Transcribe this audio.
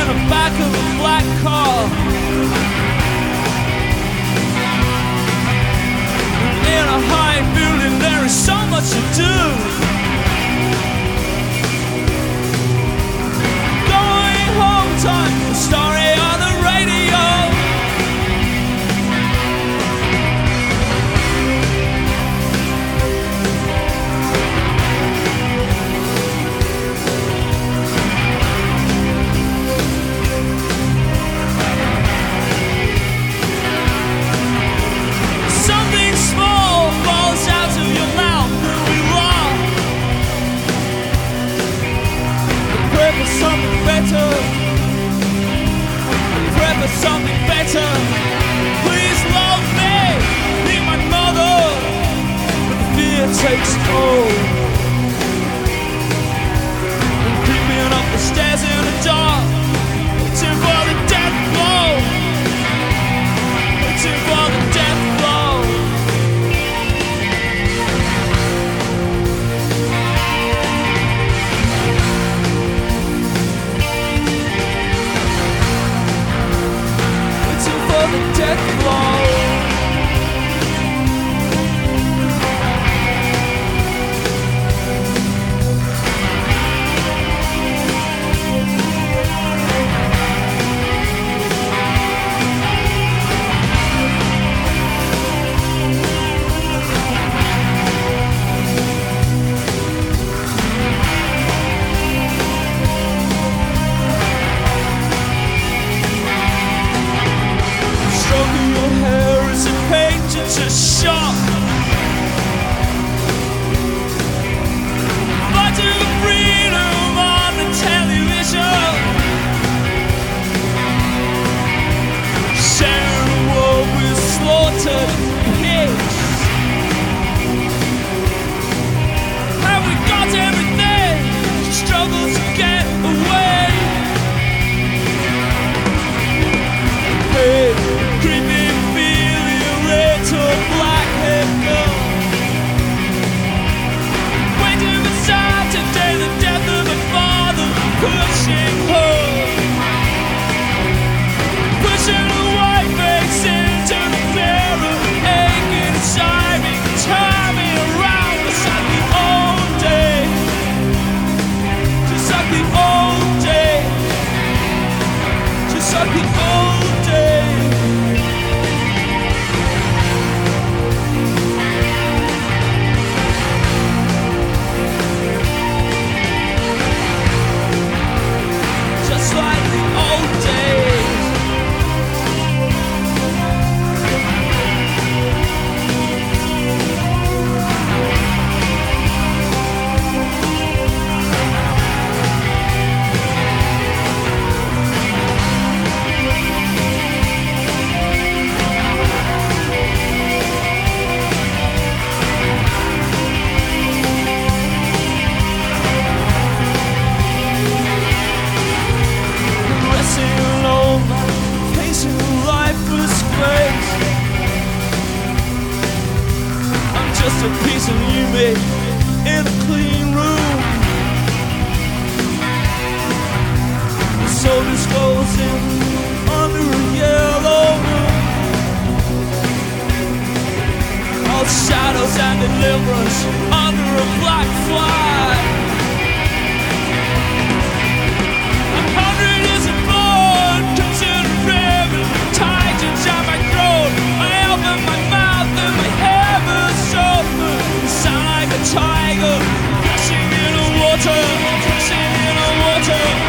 the back of a black car. In a high building there is so much to do. Going home time, the story on the radio. Something small falls out of your mouth and we laugh. Pray for something better. Pray for something better. Please love me, be my mother. But the fear takes hold. I'm creeping up the stairs in the dark, waiting for the death blow. Waiting for the death blow. Waiting for the death blow. Stroking your hair as a painter to shock. Fighting for freedom on the television. Sharing a world with slaughtered pigs. Have we got everything? Struggle to get away. Hey, creepy, feely, little black-haired girl. Waiting beside today the death of a father, pushing her. Pushing a white face into the mirror, aching inside me, turn me around just like the old days. Just like the old days. Just like the old days. Just like the old days. Resting alone, facing lifeless grace. I'm just a piece of you, mate, in a clean room. The soul just goes in under a yellow moon. All shadows and deliverance under a black flag. 100 years of blood comes in a river, tightens at my throat. I open my mouth and my heavens open. Sound like a tiger, crashing in the water, crashing in the water.